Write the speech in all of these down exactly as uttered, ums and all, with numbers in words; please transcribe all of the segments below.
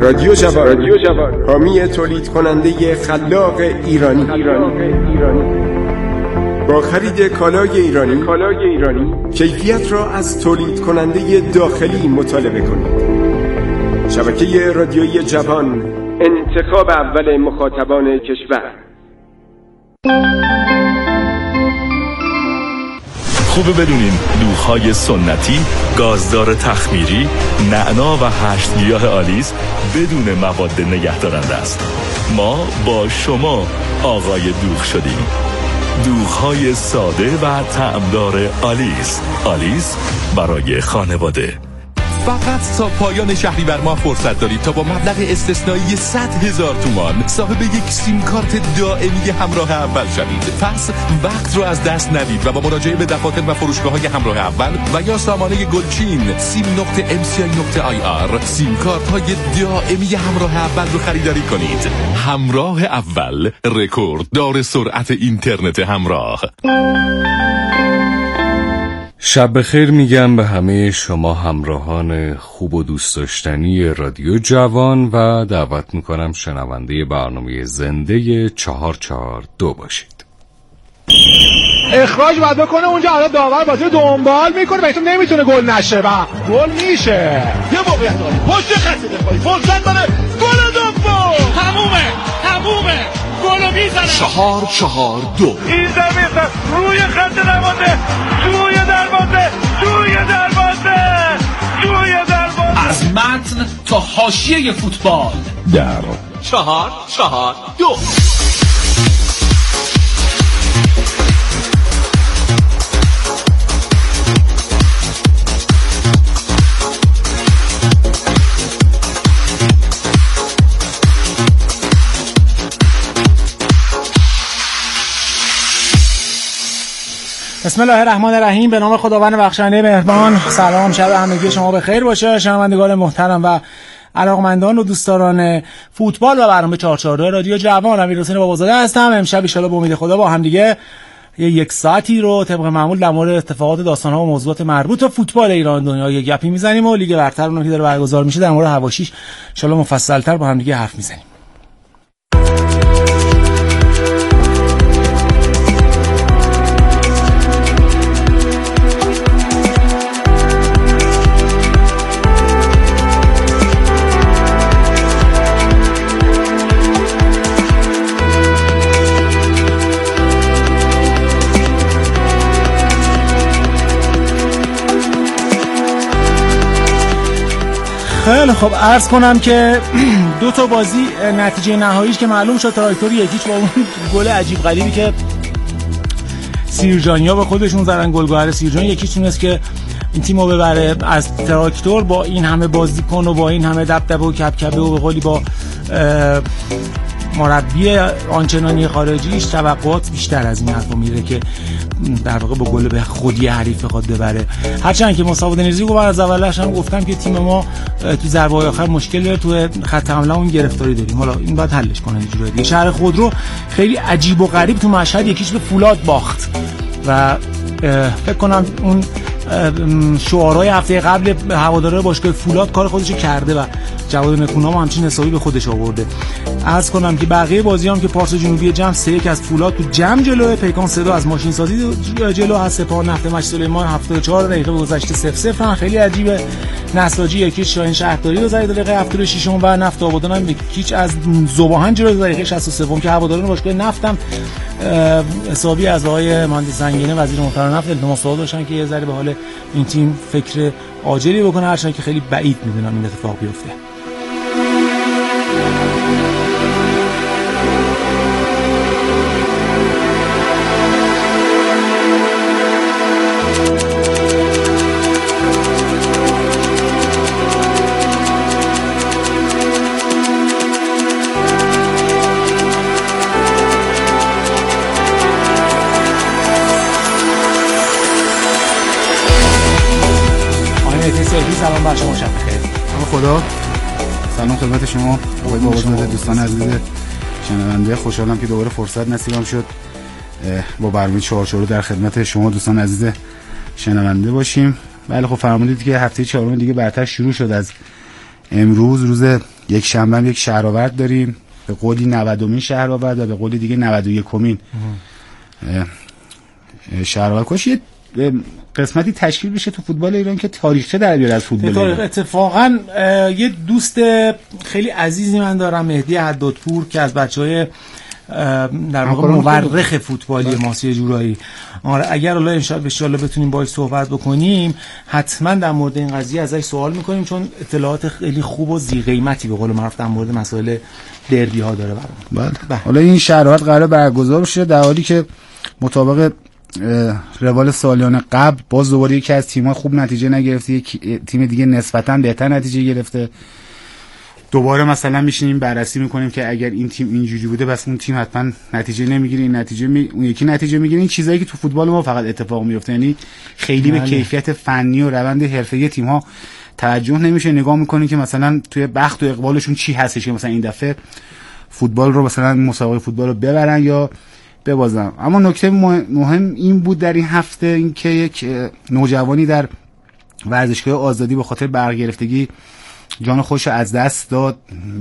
رادیو جوان، رادیو جوان، حامی تولید کننده خلاق ایرانی. ایرانی. ایرانی. با خرید کالای ایرانی، کالای ایرانی، کیفیت را از تولید کننده داخلی مطالبه کنید. شبکه رادیویی جوان، انتخاب اول مخاطبان کشور. خوبه بدونین دوغ‌های سنتی، گازدار تخمیری، نعنا و هشت گیاه آلیس بدون مواد نگهدارنده است. ما با شما آقای دوغ شدیم. دوغ‌های ساده و طعمدار آلیس. آلیس برای خانواده. فقط تا پایان شهریور ماه فرصت دارید تا با مبلغ استثنایی صد هزار تومان صاحب یک سیم کارت دائمی همراه اول شوید. پس وقت رو از دست ندید و با مراجعه به دفاتر و فروشگاه‌های همراه اول و یا سامانه گلچین سیم نقطه ام سی آی نقطه آی آر سیم کارت‌های دائمی همراه اول رو خریداری کنید. همراه اول، رکورد دار سرعت اینترنت همراه. شب بخیر میگم به همه شما همراهان خوب و دوست داشتنی رادیو جوان و دعوت میکنم شنونده برنامه زنده چهار چهار دو باشید. اخراج باید بکنه اونجا، حالا داور بازی دنبال میکنه و تو نمیتونه گل نشه و گل میشه. یه موقعیت داره پشت خط دفاعی فرصت داره، گل دوم تمومه تمومه گل میزنه. چهار چهار دو این زمین روی خط دروازه، توی دروازه، توی دروازه، توی دروازه. از متن تا حاشیه فوتبال در چهار چهار دو. بسم الله الرحمن الرحیم. به نام خداوند بخشنده مهربان. سلام، شب همگی شما بخیر باشه. شنوندگان محترم و علاقمندان و دوستداران فوتبال و برنامه چهار چهار دو رادیو جوان، امیرحسین بابازاده هستم. امشب ان شاءالله با امید خدا با هم دیگه یک ساعتی رو طبق معمول در مورد اتفاقات، داستان‌ها و موضوعات مربوط به فوتبال ایران دنیا یک گپی میزنیم و لیگ برتر اون که داره برگزار میشه در مورد حواشیش ان شاءالله مفصل‌تر با هم دیگه حرف میزنیم. خیلی خب، عرض کنم که دو تا بازی نتیجه نهاییش که معلوم شد، تراکتور یکیش با اون گل عجیب غریبی که سیرجانیا به خودشون زدن، گلگهر سیرجان، یکیش تونست که این تیمو ببره از تراکتور. با این همه بازیکن و با این همه دبدبه و کبکبه و به قولی با مربی آنچنانی خارجیش توقعات بیشتر از این حرفا میره که در واقع با گل به خودی حریف بخواد ببره. هرچند که مصطفی دنیزی گفت از اولش هم گفتم که تیم ما تو ضربه‌های آخر مشکل داره، تو خط حمله اون گرفتاری داریم، حالا این باید حلش کنه اینجوری دیگه. شهر خودرو خیلی عجیب و غریب تو مشهد یکیش به فولاد باخت و فکر کنم اون شعارهای هفته قبل هواداره باشگاه فولاد کار خودشو کرده و جواد نکونام همچین حسابی به خودش آورده. عرض کنم که بقیه بازیام که پارس جنوبی جم سه یک از فولاد تو جم جلوه، پیکان صدا از ماشین سازی جلو هست، سپاه نفت مش سلیمان هفتاد و چهار دقیقه گذشته صفر صفر. خیلی عجیبه. نساجی یکیش شاهین شهرداری رو زد دقیقه هفتاد و شش و نفت آبادان هم یکیش از ذوباهن جلو دقیقه شصت و سه که هواداران باشگاه نفتم حسابی از آقای مهندس زنگینه وزیر محترم نفت التماس داشتن که یه ذره به حال این تیم فکر عاجلی بکنه، هرچند که خیلی بعید میدونم این اتفاق بیفته. سلام بر شما، شب بخیر. خدا سلام خدمت شما آقای بابازاده، دوستان عزیز شنونده. خوشحالم که دوباره فرصت نصیبم شد با برنامه چهار چهار در خدمت شما دوستان عزیز شنونده باشیم. بله خب فرمودید که هفته چهارم دیگه برتر شروع شد. از امروز روز یک شنبه هم یک شهرآورد داریم به قولی نودمین شهرآورد و به قولی دیگه نود و یکمین شهرآورد. کاش یه قسمتی تشکیل بشه تو فوتبال ایران که تاریخچه در بیاره از فوتبال ایران. اتفاقا یه دوست خیلی عزیزی من دارم، مهدی حدادپور، که از بچهای در واقع مورخ فوتبالی ماست یه جورایی. آره اگر الله ان شاء الله بتونیم باهاش صحبت بکنیم حتما در مورد این قضیه ازش سوال میکنیم، چون اطلاعات خیلی خوب و ذی قیمتی به قول معروف در مورد مسائل دربی ها داره برام. بله. حالا این شهرآورد قراره برگزار بشه در حالی که مطابق روال سالیان قبل باز دوباره یکی از تیم‌ها خوب نتیجه نگرفته، یک تیم دیگه نسبتاً بهتر نتیجه گرفته. دوباره مثلا میشینیم بررسی میکنیم که اگر این تیم اینجوری بوده بس اون تیم حتما نتیجه نمیگیره، این نتیجه می... اون یکی نتیجه میگیره. این چیزایی که تو فوتبال ما فقط اتفاق میفته، یعنی خیلی به کیفیت فنی و روند حرفه‌ای تیم‌ها توجه نمیشه. نگاه میکنیم که مثلا توی بخت و اقبالشون چی هستش که مثلا این دفعه فوتبال رو مثلا مسابقه فوتبال رو ببرن یا ببازن. اما نکته مهم این بود در این هفته این که یک نوجوانی در ورزشگاه آزادی به خاطر برگرفتگی جان خودش از دست داد.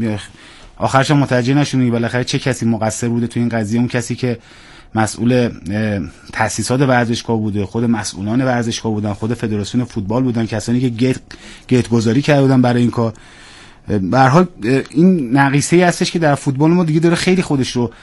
آخرش متوجه نشدیم بالاخره چه کسی مقصر بوده تو این قضیه. اون کسی که مسئول تأسیسات ورزشگاه بوده، خود مسئولان ورزشگاه بودن، خود فدراسیون فوتبال بودن، کسانی که گیت گیت گذاری کرده بودن برای این کار. به هر حال این نقیصه‌ای هستش که در فوتبال ما دیگه داره خیلی خودش رو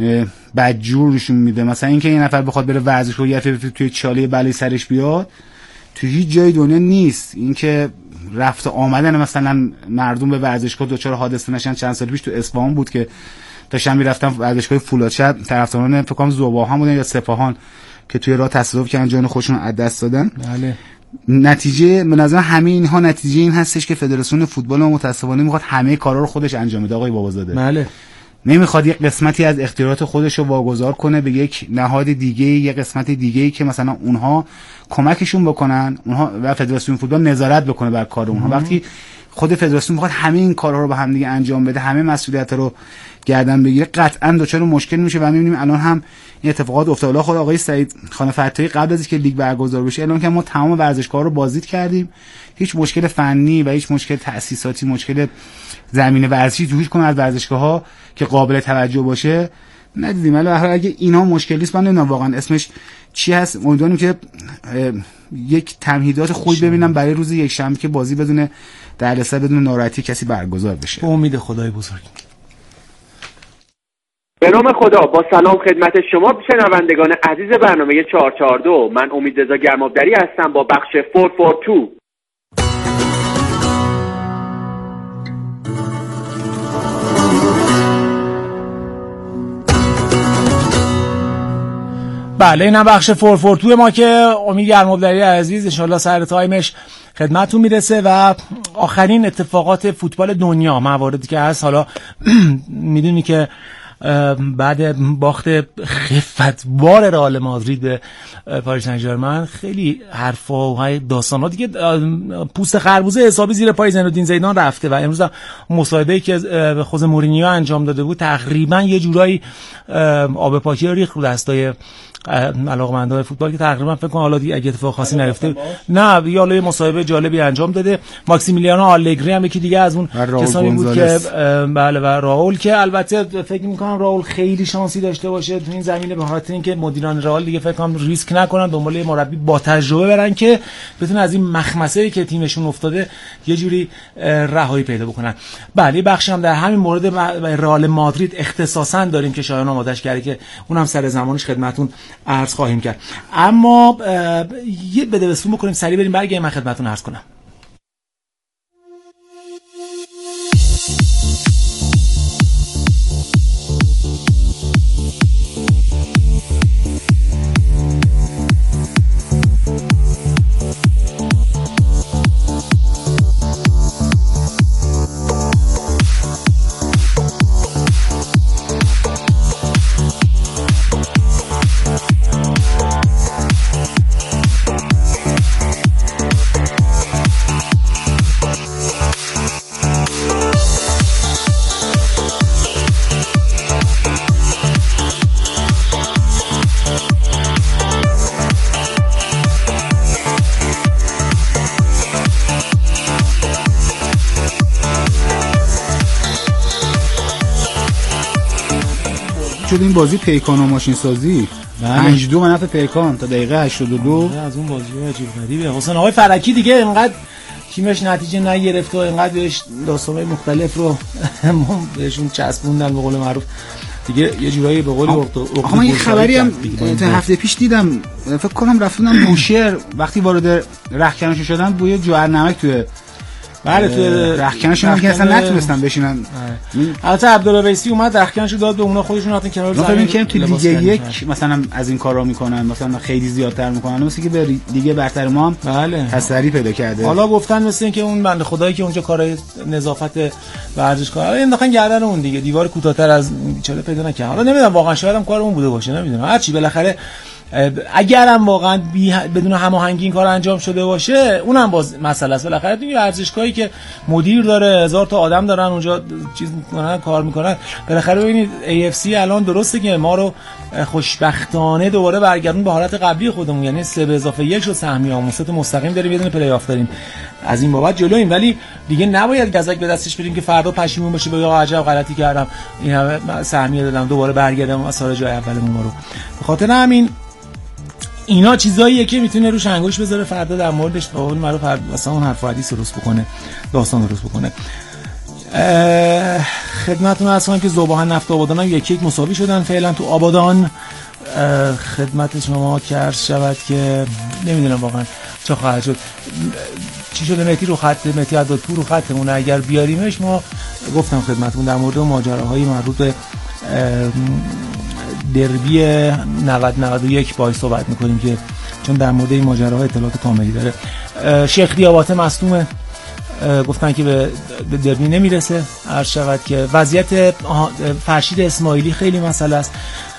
بدجور نشون میده. مثلا اینکه این نفر بخواد بره ورزشگاه یه دفعه توی چاله بلای سرش بیاد تو هیچ جای دنیا نیست. اینکه رفت آمدن مثلا مردم به ورزشگاه دچار حادثه نشن. چند سال پیش تو اصفهان بود که داشتن میرفتن ورزشگاه فولادشهر، طرفداران فکر کنم زوباهان بودن یا سپاهان که توی راه تصادف کردن، جان خودشون از دست دادن. بله. نتیجه به نظر همه اینها نتیجه این هستش که فدراسیون فوتبال متأسفانه میخواد همه کارا رو خودش انجام بده. آقای بابازاده بله نمیخواد یک قسمتی از اختیارات خودش رو واگذار کنه به یک نهاد دیگه، یک قسمت دیگه که مثلا اونها کمکشون بکنن، اونها و فدراسیون فوتبال نظارت بکنه بر کار اونها. وقتی خود فدراسیون میخواد همه این کارها رو با هم دیگه انجام بده، همه مسئولیت رو گردن بگیره، قطعا دچار مشکل میشه. و میبینیم الان هم این اتفاقات افتاد. خود آقای سعید خان فتایی قبل از اینکه لیگ برگزار بشه اعلام کرد ما تمام ورزشگاه‌ها رو بازدید کردیم، هیچ مشکل فنی و هیچ مشکل تأسیساتی، مشکل زمین ورزشی تو هیچ کدوم از ورزشگاه‌ها که قابل توجه باشه ندیدیم. ولی اگه اینا مشکلی است من نمیدونم واقعا اسمش چی هست. امیدوارم که یک تمهیدات خوبی ببینم برای روز یک شنبه که بازی بدون دردسر بدون ناراحتی کسی برگزار بشه. به امید خدای بزرگ. به نام خدا، با سلام خدمت شما شنوندگان عزیز برنامه چهار چهار دو. من امیدرضا گرمابدری هستم با بخش چهار چهار دو. بله اینم بخش چهار چهار دو ما که امید گرمابدری عزیز ان شاءالله سر تایمش خدمتتون میرسه و آخرین اتفاقات فوتبال دنیا، مواردی که هست. حالا میدونی که بعد باخت خفتبار رئال مادرید به پاریس سن ژرمن خیلی حرفا و داستانا دیگه پوست خربوزه حسابی زیر پای زینالدین زیدان رفته و امروز مصاحبه‌ای که به خود مورینیو انجام داده بود تقریبا یه جورایی آب پاکی ریخت رو دستای علاقمندان فوتبال که تقریبا فکر کنم حالا اگه اتفاق خاصی نیفته نه یا یه مصاحبه جالبی انجام داده. ماکسیمیلیانو آلگری هم یکی دیگه از اون کسانی بود که بله و راول که البته فکر می‌کنم راول خیلی شانسی داشته باشه تو این زمینه به خاطر اینکه مدیران رئال دیگه فکر کنم ریسک نکنن، دنبال یه مربی با تجربه برن که بتونه از این مخمسه‌ای که تیمشون افتاده یه جوری رهایی پیدا بکنن. بله بخشی هم در همین مورد رئال مادرید اختصاصا داریم که شایان آمادهش کرده که اونم سر زمانش خدمتتون عرض خواهیم کرد. اما یه بدبستون بکنیم سریع بریم برگردیم من خدمتتون عرض کنم. شد این بازی پیکان و ماشین سازی پنج دو منفع پیکان تا دقیقه هشتاد و دو. از اون بازی عجیب غریبه. حسین آقای فرکی دیگه اینقدر تیمش نتیجه نگرفت و اینقدر بهش داستان‌های مختلف رو بهشون چسبوندن به قول معروف دیگه یه جورایی به قول اقتصاد. آخه من یه خبری هم تا هفته پیش دیدم، فکر کنم رفتونم بوشهر وقتی وارد رختکنش شدن بوی جوهر نمک توی بله توی رختکنشون که اصلا نتونستن بشینن. البته عبدالویسی اومد رختکنشو داد به اونا، خودشون رفتن کنار زمین. فکر می‌کنم تو لیگ یک مثلا از این کارا میکنن، مثلا خیلی زیادتر میکنن، مثل که به لیگ برتر ما هم بله تسری پیدا کرده. حالا گفتن مثل اینکه اون بنده خدایی که اونجا کارهای نظافت ورزشگاه حالا انداختن گردن اون دیگه، دیوار کوتاه‌تر از بیچاره پیدا نکرد. حالا نمیدونم واقعا شاید هم کار اون بوده باشه، نمیدونم. هر چی بالاخره اگرم واقعا بدون هماهنگی این کار انجام شده باشه اونم باز مسئله است. بالاخره تو ورزشگاهی که مدیر داره، هزار تا آدم دارن اونجا چیز میکنن کار میکنن، بالاخره ببینید ای اف سی الان درسته که ما رو خوشبختانه دوباره برگردون به حالت قبلی خودمون، یعنی سه به اضافه یک شد سهمیه‌مون، سه تا مستقیم داریم، یه دونه پلی آف داریم، از این بابت جلویم. ولی دیگه نباید گزک به دستش بریم که فردا پشیمون بشه بگه آقا عجب غلطی کردم این همه سهمیه دادم دوباره برگردم از سر جای اولمون رو. به خاطر همین اینا چیزاییه که میتونه روش انگوش بذاره فردا در موردش به قول معروف مثلا اون حرف و حدیث درست بکنه، داستان درست بکنه. خدمتتون عرض کنم که ذوباهن نفت آبادان هم یک یک مساوی شدن فعلا تو آبادان. خدمت شما که عرض شود که نمیدونم واقعا چه خواهد شد، چی شده مهدی رو خط مهدی عدادپور رو خطمونه، اگر بیاریمش ما گفتم خدمتتون در مورد ماجراهای مربوط به دربی نود نود و یک باید صحبت میکنیم که چون در مورد این ماجراها اطلاعات کاملی داره. شیخ دیاباته مصدومه، گفتن که به دربی نمیرسه. عرض شود که وضعیت فرشید اسماعیلی خیلی مسئله است.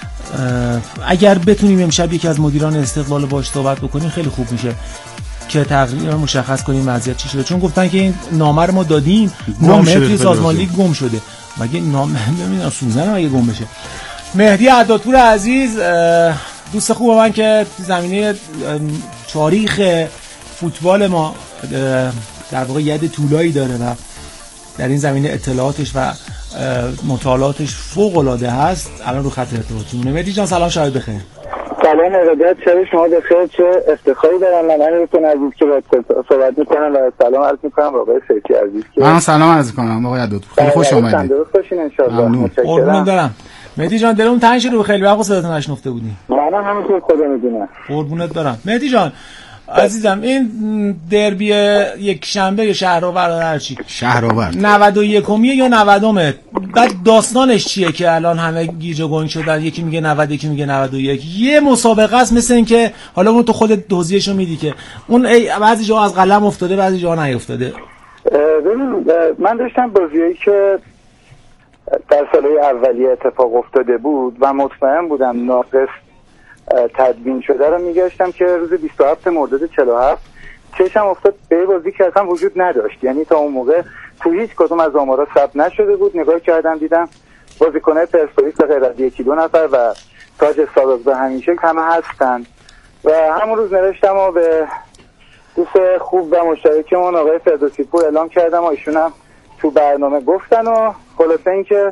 اگر بتونیم امشب یکی از مدیران استقلال باش صحبت بکنیم خیلی خوب میشه که تقریبا مشخص کنیم وضعیت چی شده، چون گفتن که این نامه رو ما دادیم، نامه توی سازمان لیگ گم شده. مگه نامه نمیدونم سوزن مگه گم بشه؟ مهدی عدادپور عزیز دوست خوب من که زمینه تاریخ فوتبال ما در واقع ید طولایی داره و در این زمینه اطلاعاتش و مطالعاتش فوق العاده هست، الان رو خط ارتباطیمونه. مهدی جان سلام، شب بخیر. سلام ارادت، شب شما بخیر. چه افتخاری دارم من امروتون عزیز که باید صحبت میکنم و سلام عرض میکنم به آقای سیفی عزیز که من سلام عرض میکنم آقای عدادپور، خیلی خوش اومدید. درست باشین ان شاء الله. متشکرم. دارم مهدی جان دلم تنگ شد، خیلی وقت صداتون نشنفته بودیم. منم همینطور خدا میدونه. قربونت برم. مهدی جان عزیزم این دربی یک شنبه شهرآور هر چی شهرآور نود و یکمیه یا نودمه، بعد داستانش چیه که الان همه گیج و گنگ شدن، یکی میگه نود، یکی میگه نود و یک. یه مسابقه است مثل این که حالا اون تو خودت توضیحشو میدی که اون بعضی جا از قلم افتاده بعضی جا نیافتاده. ببین من داشتم بازیایی که در سالهای اولیه اتفاق افتاده بود و مطمئن بودم ناقص تدوین شده رو میگشتم که روز بیست و هفتم مرداد چهل و هفت چشم افتاد به بازی که اصلا وجود نداشت، یعنی تا اون موقع تو هیچ کدوم از آمارا ثبت نشده بود. نگاه کردم دیدم بازیکن‌های پرسپولیس به غیر از یکی دو نفر و تاج سابق به همیشه همه هستن و همون روز نوشتم و به دوست خوب و مشترکمون آقای فردوسی پور اعلام کردم و ایشون هم تو برنامه گفتن و خلاصه این که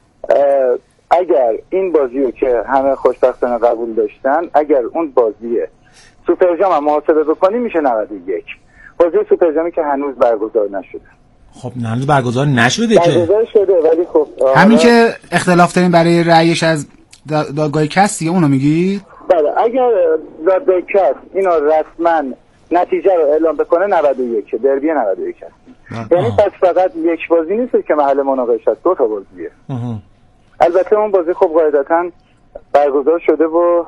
اگر این بازی رو که همه خوشبختانه قبول داشتن، اگر اون بازی سوپر جام هم محاسبه بکنیم میشه نود و یک. بازی سوپر جامی که هنوز برگزار نشده. خب هنوز برگزار نشده که برگزار شده ولی خب همین که اختلاف داریم برای رأیش از دادگاه کس دیگه اونو میگی؟ بله اگر دادگاه کس اینو رسما نتیجه رو اعلام بکنه نود و یک دربی نود و یک هست. یعنی پس فقط یک بازی نیست که محل مناقشه است، دو تا بازیه. البته اون بازی خب قاعدتاً برگزار شده و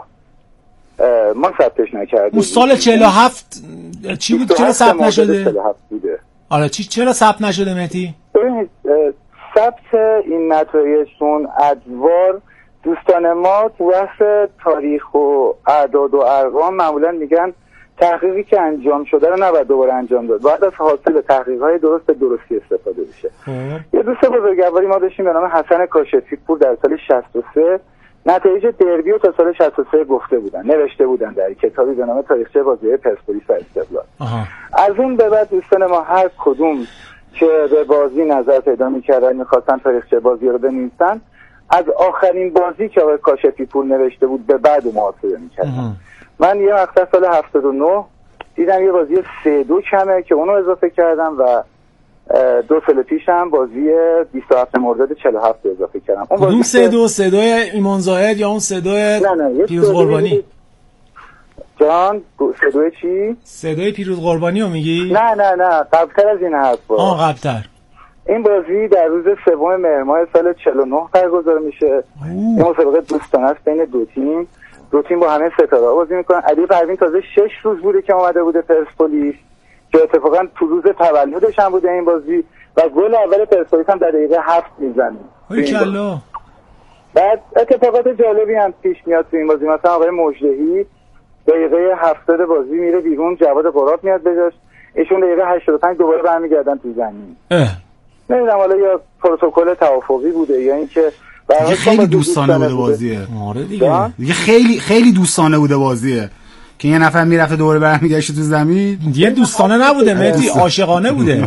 ما ثبتش نکردیم. اون سال چهل و هفت چی بود چرا ثبت نشده؟ چهل و هفت بوده. آره چی چرا ثبت نشده مهدی؟ ببینید ثبت این نتایجون ادوار دوستان ما تو بحث تاریخ و اعداد و ارقام معمولا میگن تحقیقی که انجام شده رو نباید دوباره انجام داد، باید از حاصل تحقیق‌های درست به درستی استفاده بشه. یه دوست بزرگواری ما داشتیم به نام حسن کاشفی پور در سال شصت و سه نتایج دربی رو تا سال شصت و سه گفته بودن، نوشته بودن در کتابی به نام تاریخچه بازی‌های پرسپولیس و استقلال. از اون به بعد دوستان ما هر کدوم که به بازی نظر پیدا می‌کردن می‌خواستن تاریخچه بازی رو بنویسن از آخرین بازی که آقای کاشفی پور نوشته بود به بعد محاسبه میکردم. من یه مقطع سال هفتاد و نه دیدم یه بازی سه دو کمه که اونو اضافه کردم و دو سال پیش هم بازی بیست و هفتم مرداد چهل و هفت اضافه کردم. اون بازی سه دو سه دو ایمان زاهد یا اون سه دو پیروز قربانی؟ جان سه دو چی؟ سه دو پیروز قربانی رو میگی؟ نه نه نه قبلتر از این حرفا. آه قبلتر. این بازی در روز سوم مهر ماه سال چهل و نه برگزار میشه. این مسابقه دوستانه است بین دو تیم. دو تیم با همه ستاره بازی میکنن. علی پروین تازه شش روز بوده که اومده بوده پرسپولیس که اتفاقا تو روز تولدش هم بوده این بازی و گل اول پرسپولیس هم در دقیقه هفت میزنه. ای کلا. بعد اتفاقات جالبی هم پیش میاد تو این بازی. مثلا آقای مجدهی دقیقه هفتاد بازی میره بیرون، جواد قرات میاد بجاش، ایشون دقیقه هشتاد و پنج دوباره برمیگردن تو زمین. نمیدونم حالا یا پروتکل توافقی بوده یا اینکه دیگه خیلی دوستانه بوده بازیه. آره دیگه. دیگه خیلی خیلی دوستانه بوده بازیه که یه نفر میرفته دوباره برمیگشت تو زمین. دیگه دوستانه نبوده مهدی، عاشقانه بوده.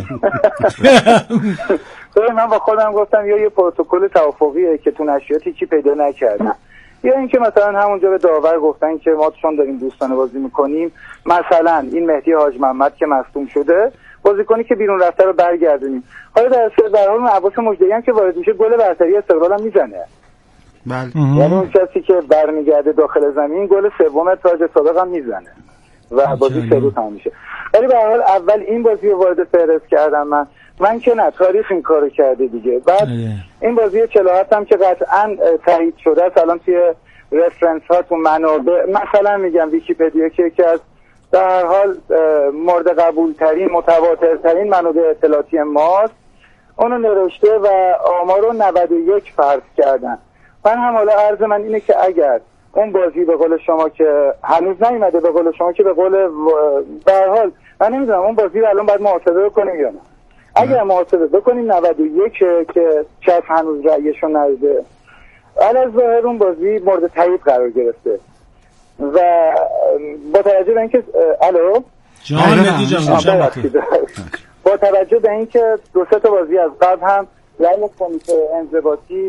من با خودم گفتم یا یه پروتکل توافقیه که تو نشریاتی چی پیدا نکردم، یا اینکه مثلا همونجا به داور گفتن که ما چون داریم دوستانه بازی میکنیم مثلا این مهدی حاج محمد که مصدوم شده بازیکنی که بیرون رفته رو برگردونیم. حالا در اصل در حال عباس مجدهی هم که وارد میشه گل برتری استقلال هم میزنه. بله. یعنی اون کسی که برمیگرده داخل زمین گل سوم تاج سابق هم میزنه و بازی سه دو تموم میشه. ولی به هر حال اول این بازی رو وارد فهرست کردم من. من که نه تاریخ این کارو کرده دیگه. بعد این بازی چهل و هفت هم که قطعا تایید شده است الان توی رفرنس ها تو منابع مثلا میگم ویکی‌پدیا که یکی از در حال مورد قبول ترین متواتر ترین منابع اطلاعاتی ماست اونو نوشته و آمار رو نود و یک فرض کردن. من هم حالا عرض من اینه که اگر اون بازی به قول شما که هنوز نیومده به قول شما که به قول در حال من نمیدونم اون بازی رو الان باید محاسبه کنیم یا نه. اگر محاسبه بکنیم نود و یک که کس هنوز رأیشو نداده علاوه ظاهر اون بازی مورد تایید قرار گرفته و با توجه به اینکه الو جان مهدی جان با توجه به اینکه دو سه تا بازی از قبل هم رأی کمیته انضباطی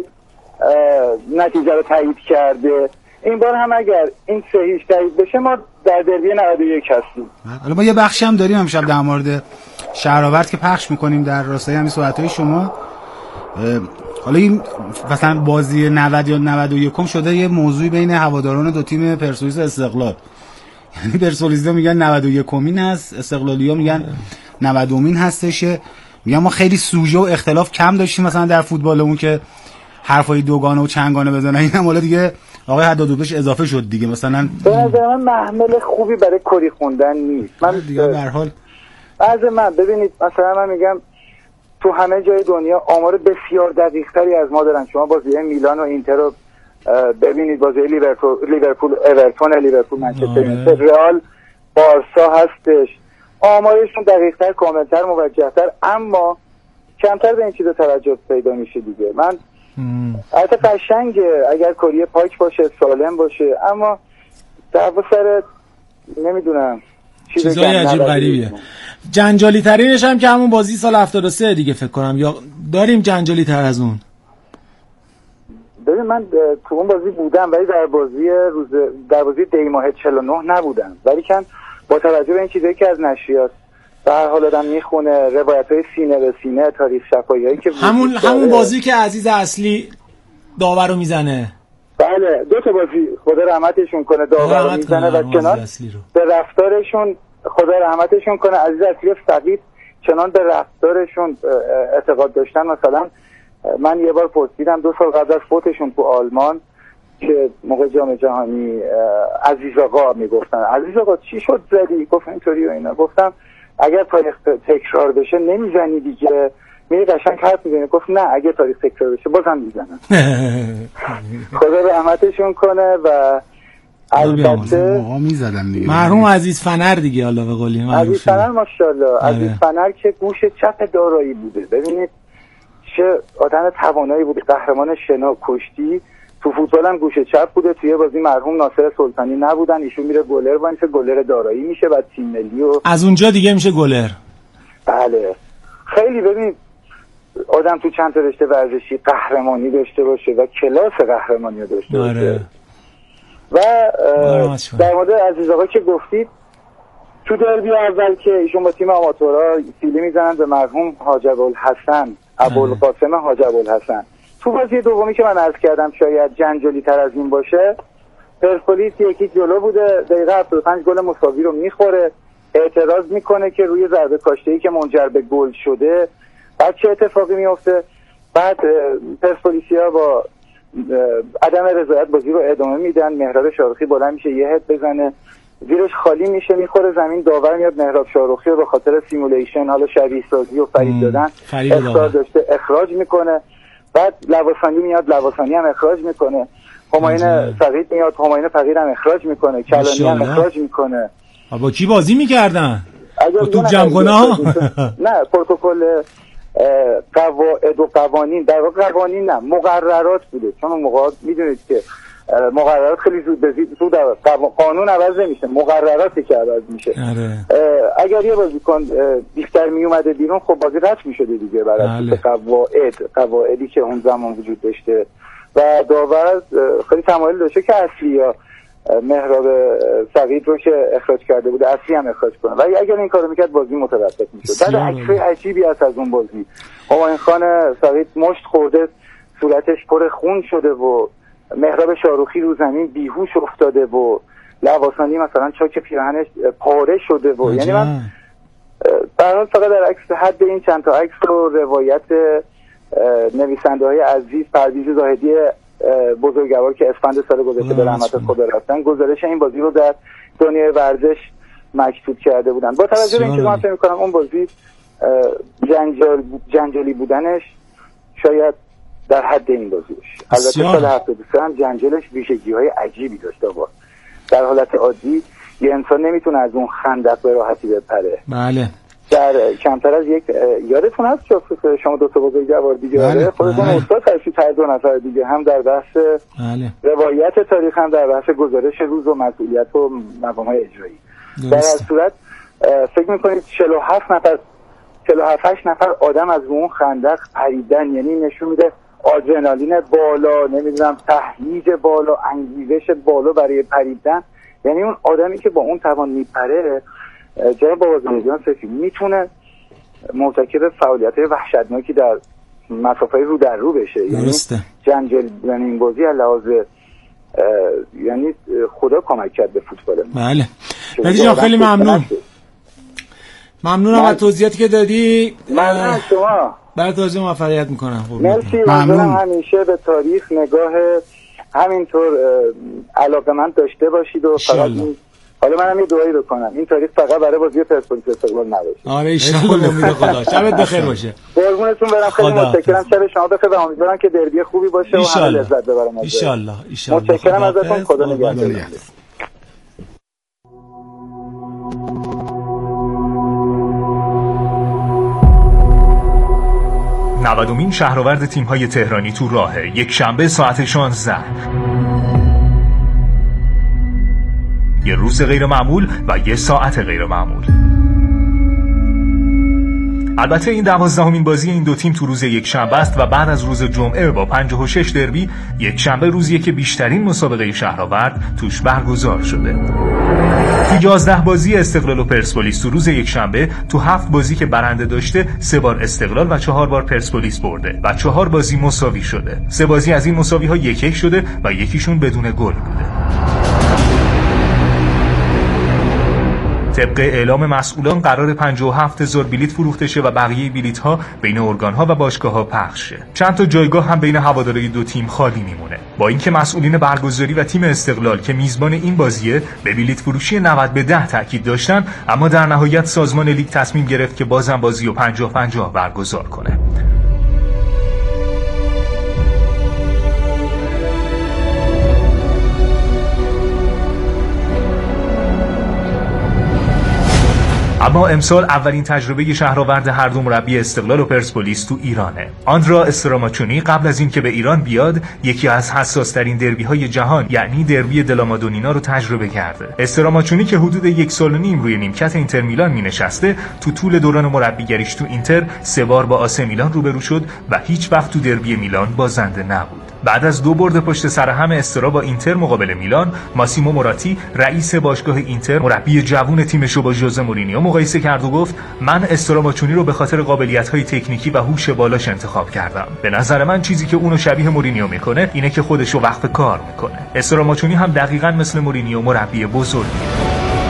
نتیجه رو تایید کرده، این بار هم اگر این صحیح تایید بشه ما در دربی نود و یک هستیم. حالا ما یه بخشی هم داریم امشب در مورد شهرآورد که پخش میکنیم در راستای همین صحبت‌های شما. حالا این مثلا بازی نود یا نود و یک شده یه موضوعی بین هواداران دو تیم پرسپولیس و استقلال. یعنی پرسپولیس‌ها میگن نود و یکمین هست، استقلالی‌ها میگن نودمین هستش. میگن ما خیلی سوژه و اختلاف کم داشتیم مثلا در فوتبالمون که حرفای دوگانه و چنگانه بزنن. اینم حالا دیگه آقای حدادوبش اضافه شد دیگه. مثلا به نظر من محمل خوبی برای کری خوندن نیست. من دیگه به هر حال از من ببینید مثلا من میگم تو همه جای دنیا آمار بسیار دقیق‌تری از ما دارن. شما بازی میلان و اینتر رو ببینید، بازی لیورپول لیورپول اورتون، لیورپول منچستر، رئال، بارسا هستش. آمارشون دقیق‌تر، کامل‌تر، موجه‌تر، اما کمتر به این چیزا توجه پیدا میشه دیگه. من البته قشنگه اگر کریه پاک باشه، سالم باشه، اما در سر نمیدونم چیزای عجیب غریبیه. جنجالی ترینش هم که همون بازی سال هفتاد و سه دیگه فکر کنم، یا داریم جنجالی تر از اون؟ ببین من تو اون بازی بودم ولی در بازی روز در بازی دی ماه چهل و نه نبودم، ولی کن با توجه به این چیزایی که از نشریات به هر حال آدم میخونه، روایت‌های سینه به سینه، تاریخ شفاهیایی که همون همون بازی که عزیز اصلی داور رو میزنه. بله دو تا بازی خدا رحمتشون کنه داور رو میزنه و چنان به رفتارشون خدا رحمتشون کنه عزیز اصلی فقید چنان به رفتارشون اعتقاد داشتن. مثلا من یه بار پرسیدم دو سال قبل از فوتشون تو آلمان که موقع جام جهانی عزیز آقا میگفتن عزیز آقا چی شد زدی؟ گفت اینطوری و اینا. گفتم اگر تاریخ تکرار بشه نمیزنی دیگه، میری قشنگ حرف میزنی. گفت نه اگه تاریخ تکرار بشه بازم میزنم. خدا رحمتشون کنه و البته موقع میزدن دیگه. مرحوم عزیز فنر دیگه، الله به قولی عزیز فنر ماشاءالله. عزیز فنر که گوش چپ دارایی بوده. ببینید چه آدم توانایی بوده، قهرمان شنا کشتی. تو فوتبال هم گوشه چپ بوده. توی بازی مرحوم ناصر سلطانی نبودن، ایشون میره گلر وانسه گلر دارایی میشه، بعد تیم ملی و از اونجا دیگه میشه گلر. بله خیلی ببین آدم تو چند تا رشته ورزشی قهرمانی داشته باشه و کلاس قهرمانی رو داشته باشه. و در مورد عزیز آقا که گفتید، تو دربی اول که ایشون با تیم آماتورها سیلی میزنن به مرحوم حاج ابوالحسن ابوالقاسم حاج ابوالحسن، تو بازی دومی که من عرض کردم شاید جنجالی تر از این باشه، پرسپولیس یکی جلو بوده، دقیقه هفتاد و پنج گل مساوی رو میخوره، اعتراض میکنه که روی ضربه کاشته‌ای که منجر به گل شده بعد چه اتفاقی میفته. بعد پرسپولیسیا با عدم رضایت بازی رو ادامه میدن، مهراب شاروخی بلند میشه یه هد بزنه، زیرش خالی میشه، میخوره زمین، داور میاد مهراب شاروخی رو به خاطر سیمولیشن، حالا شبیه سازی و فرید دادن اخراج داشته اخراج میکنه. بعد لواسانی میاد، لواسانی هم اخراج میکنه، هماین فقید میاد، هماین فقید هم اخراج میکنه، کلانی هم اخراج میکنه. با کی بازی میکردن؟ با توپ جمع کنه ها؟ نه، پروتکل قواعد و قوانین، در واقع قوانین نه، مقررات بوده، چون اون موقع میدونید که مقررات خیلی زود به زود قانون عوض نمیشه، مقرراتی که عوض میشه. اگر یه بازیکن بیشتر میومده بیرون، خب بازی رد میشده دیگه بر اساس قواعد قواعدی که اون زمان وجود داشته و داور خیلی تمایل داشته که اصلی یا مهراب سعید رو که اخراج کرده بوده اصلی هم اخراج کنه، ولی اگر این کارو میکرد بازی متوقف میشد. بعد عکس عجیبی هست از اون بازی، هماین خان سعید مشت خورده، صورتش پر خون شده و مهراب شاروخی رو زمین بیهوش افتاده و لواسانی مثلا چاک پیراهنش پاره شده و یعنی من برای فقط در عکس حد این چند تا عکس رو روایت نویسنده های عزیز پرویز زاهدی بزرگوار که اسفند سال گذشته به رحمت خدا رفتن، گزارش این بازی رو در دنیای ورزش مکتوب کرده بودن. با توجه به اینکه من فکر می‌کنم اون بازی جنجال جنجالی بودنش شاید در حد این بازی باشه. البته سال هفتاد و سه هم جنجالش ویژگی‌های عجیبی داشته بود. در حالت عادی یه انسان نمیتونه از اون خندق به راحتی بپره. بله. در کمتر از یک یادتون هست که شما دو تا بزرگوار دیگه بله. خودتون بله. استاد هستید هر دو نفر دیگه، هم در بحث بله. روایت تاریخ، هم در بحث گزارش روز و مسئولیت و مقام‌های اجرایی. در هر صورت فکر می‌کنید چهل و هفت نفر چهل و هفت نفر آدم از اون خندق پریدن، یعنی نشون میده آدرنالین بالا، نمیدونم تهییج بالا، انگیزش بالا برای پریدن. یعنی اون آدمی که با اون توان میپره جای بازنگیان سفید میتونه مرتکب فعالیت‌های وحشتناکی در مسافه رو در رو بشه. یعنی جنجال یعنی این بازی علاوه یعنی خدا کمک کرد به فوتبال. بله. مهدی جان خیلی ممنون. ممنونم از توضیحاتی که دادی. ممنون شما. برای توضیح موفقیت میکنم. مرسی. ممنون. همیشه به تاریخ نگاه همینطور علاقه‌مند داشته باشید و فقط حالا منم یه دعایی بکنم این تاریخ فقط برای بازی پرسپولیس استقلال نباشه. آره ان شاء الله. امید خدا. شبت بخیر باشه. قربونتون برم. خیلی متشکرم. شب شما بخیر و امیدوارم که دربی خوبی باشه و همه لذت ببرن. ان شاء الله. ان شاء الله. متشکرم ازتون. خدا نگهدار. نودمین شهرآورد تیم‌های تهرانی تو راهه. یک شنبه ساعت شانزده. یه روز غیر معمول و یه ساعت غیر معمول. البته این دوازدهمین بازی این دو تیم تو روز یک شنبه است و بعد از روز جمعه با پنجاه و شش دربی، یک شنبه روزیه که بیشترین مسابقه شهرآورد توش برگزار شده. تو یازده بازی استقلال و پرسپولیس تو روز یک شنبه، تو هفت بازی که برنده داشته، سه بار استقلال و چهار بار پرسپولیس برده و چهار بازی مساوی شده. سه بازی از این مساوی ها یک یک شده و یکیشون بدون گل بوده. طبق اعلام مسئولان قرار پنجاه و هفت هزار بلیت فروخته شه و بقیه بلیت ها بین ارگان ها و باشگاه ها پخش شه. چند تا جایگاه هم بین هوادارهای دو تیم خالی میمونه. با اینکه مسئولین برگزاری و تیم استقلال که میزبان این بازیه به بلیت فروشی نود به ده تاکید داشتن، اما در نهایت سازمان لیگ تصمیم گرفت که بازم بازی رو پنجاه پنجاه برگزار کنه. اما امسال اولین تجربه شهرآورد هر دو مربی استقلال و پرسپولیس تو ایرانه. آندرا استراماچونی قبل از اینکه به ایران بیاد یکی از حساس‌ترین دربی‌های جهان یعنی دربی دلامادونینا رو تجربه کرده. استراماچونی که حدود یک سال و نیم روی نیمکت اینتر میلان مینشسته، تو طول دوران مربیگریش تو اینتر سه بار با آسه میلان روبرو شد و هیچ وقت تو دربی میلان بازنده نبود. بعد از دو برد پشت سر هم استرا با اینتر مقابل میلان، ماسیمو موراتی رئیس باشگاه اینتر مربی جوون تیمش رو با ژوزه مورینیو مقایسه کرد و گفت من استراماچونی رو به خاطر قابلیت‌های تکنیکی و هوش بالاش انتخاب کردم. به نظر من چیزی که اونو شبیه مورینیو میکنه اینه که خودش رو وقف کار میکنه. استراماچونی هم دقیقاً مثل مورینیو مربی بزرگیه.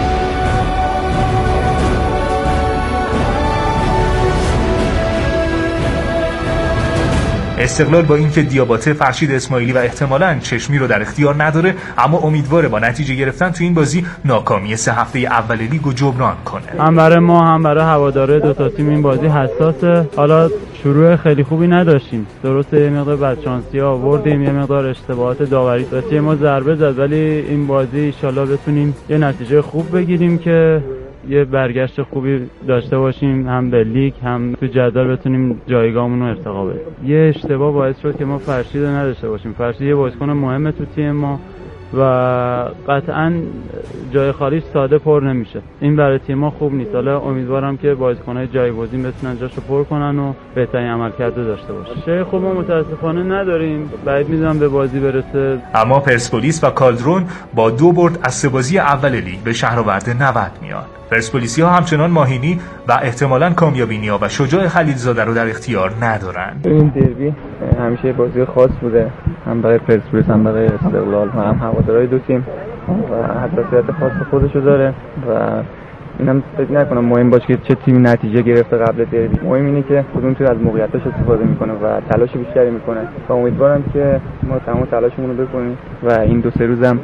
استقلال با اینکه دیاباته، فرشید اسماعیلی و احتمالاً چشمی رو در اختیار نداره، اما امیدواره با نتیجه گرفتن تو این بازی ناکامی سه هفته اول لیگو جبران کنه. هم برای ما هم برای هواداره دو تا تیم این بازی حساسه. حالا شروع خیلی خوبی نداشتیم، درسته یه مقدار بدشانسی آوردیم، یه مقدار اشتباهات داوری به ما ضربه زد، ولی این بازی ان شاءالله بتونیم یه نتیجه خوب بگیریم که یه برگشت خوبی داشته باشیم، هم به لیگ هم تو جدول بتونیم جایگاهمون رو ارتقا بدیم. یه اشتباه باعث شد که ما فرشید رو نداشته باشیم. فرشید یه بازیکن مهمه تو تیم ما و قطعاً جای خالیش ساده پر نمیشه. این برای تیم ما خوب نیست. حالا امیدوارم که بازیکن‌های جایگزین بتونن جاشو پر کنن و بهترین عملکرد داشته باشن. شای خوب ما متاسفانه نداریم. بعید می‌دونم به بازی برسه. اما پرسپولیس و کالدرون با دو برد از سه بازی اول لیگ به شهرآورد نود میان. پرسپولیسی‌ها همچنان ماهینی و احتمالاً کامیابینیا و شجاع خلیلزاده رو در اختیار ندارن. این دربی همیشه بازی خاص بوده، هم برای پرسپولیس هم برای استقلال و هم هوادارهای دو تیم و حساسیت خاص خودشو داره و اینم فکر نکنم مهم باشه که چه تیمی نتیجه گرفته قبل دربی. مهم اینه که کدوم تیم از موقعیتاش استفاده میکنه و تلاش بیشتری میکنه و امیدوارم که ما تمام تلاشمون رو بکنیم و این دو سه روزم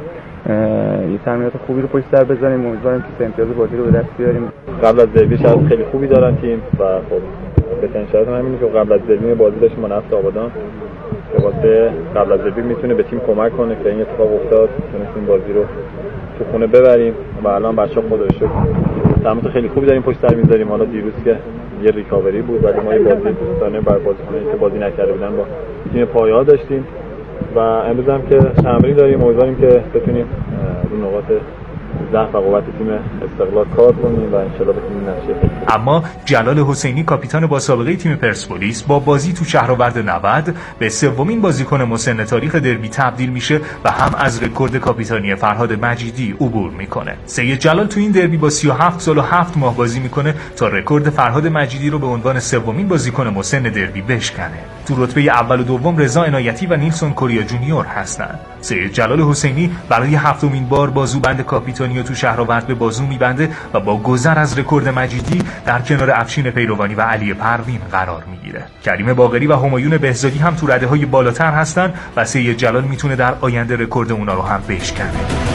یه تمرینات خوبی رو پشت سر بذاریم. امیدوارم که امتیاز بازی رو به دست بیاریم. قبل از دربی شرایط خیلی خوبی دارن تیم و خب بهترین شرایط همینه که قبل از دربی بازی داشتیم با نفت آبادان که واسه قبل از دربی میتونه به تیم کمک کنه که این اتفاق افتاد، تونستیم بازی رو تو خونه ببریم و الان بچه‌ها خدا رو شکر تمرینات خیلی خوبی داریم پشت سر میذاریم. حالا دیروز که یه ریکاوری بود ولی ما یه بازی دوستانه بر بازیکنایی که بازی نکرده بودن با تیم پایه‌ها داشتیم و امروز هم که تمرین داریم. امیدواریم که بتونیم رو نقاط ضعف و قوت تیم استقلال کار کنیم و ان شاءالله بتونیم نتیجه. اما جلال حسینی کاپیتان با سابقه تیم پرسپولیس با بازی تو شهرآورد نود به سومین بازیکن مسن تاریخ دربی تبدیل میشه و هم از رکورد کاپیتانی فرهاد مجیدی عبور میکنه. سید جلال تو این دربی با سی و هفت سال و هفت ماه بازی میکنه تا رکورد فرهاد مجیدی رو به عنوان سومین بازیکن مسن دربی بشکنه. تو رتبه اول و دوم رضا عنایتی و نیلسون کوریا جونیور هستن. سید جلال حسینی برای هفتمین بار بازوبند کاپیتانی رو تو شهرآورد به بازو میبنده و با گذر از رکورد مجیدی در کنار افشین پیروانی و علی پروین قرار میگیره. کریم باقری و همایون بهزادی هم تو رده‌های بالاتر هستن و سید جلال میتونه در آینده رکورد اونا رو هم بشکنه.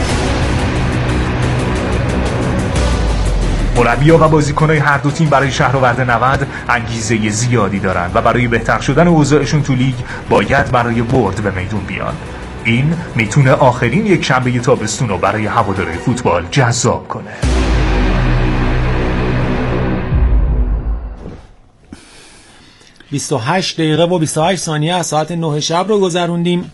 مربی‌ها و بازیکن‌های هر دو تیم برای شهرآورد نود انگیزه زیادی دارن و برای بهتر شدن اوضاعشون تو لیگ باید برای برد به میدون بیان. این میتونه آخرین یک شنبه تابستون رو برای هواداره فوتبال جذاب کنه. بیست و هشت دقیقه و بیست و هشت ثانیه از ساعت نه شب رو گذروندیم.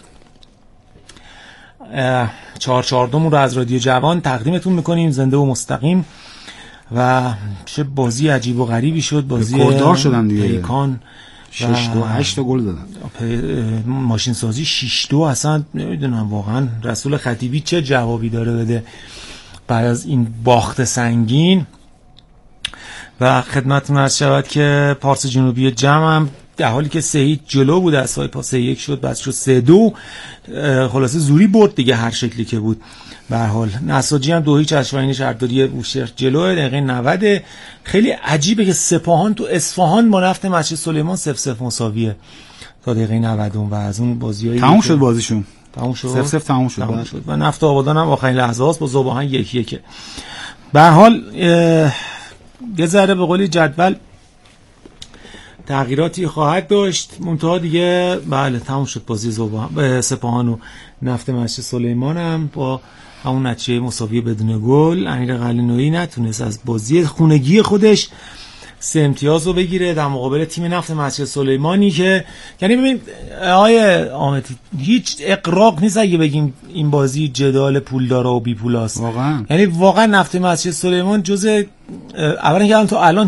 چهار چهار دومون رو از رادیو جوان تقدیمتون میکنیم زنده و مستقیم و چه بازی عجیب و غریبی شد. بازی رکورددار شدن دیگه. پیکان شش دو هشت گل دادن. ماشین سازی شش دو اصلا نمیدونم واقعا رسول خطیبی چه جوابی داره بده بعد از این باخت سنگین. و خدمتتون عرض شود که پارس جنوبی جمع هم در حالی که سه هیچ جلو بود از پای پاس یک شد بعد شد سه دو، خلاصه زوری برد دیگه هر شکلی که بود. به هر حال نساجی هم دو هیچ اشوانی شهرداری بوشهر جلو. دقیقه نود خیلی عجیبه که سپاهان تو اصفهان با نفت مسجد سلیمان صفر صفر مساویه تا دقیقه نود و از اون بازیایی تموم شد بازیشون تموم شد صفر صفر تموم شد, تموم شد. و نفت آبادان هم آخرین لحظه هاست با ذوباهن یک یک. به هر حال یه ذره به قولی جدول تغییراتی خواهد داشت. منتها دیگه بله تموم شد بازی زوباهن سپاهان و نفت مسجد سلیمان هم با همون نتیجه مساوی بدون گل. امیر قلعه‌نویی نتونست از بازی خونگی خودش سه امتیاز رو بگیره در مقابل تیم نفت مسجد سلیمانی که یعنی ببین آقای آمدی هیچ اقراق نیست اگه بگیم این بازی جدال پولدارا و بی پولاست. واقعا یعنی واقعا نفت مسجد سلیمان جزء اولا که تا الان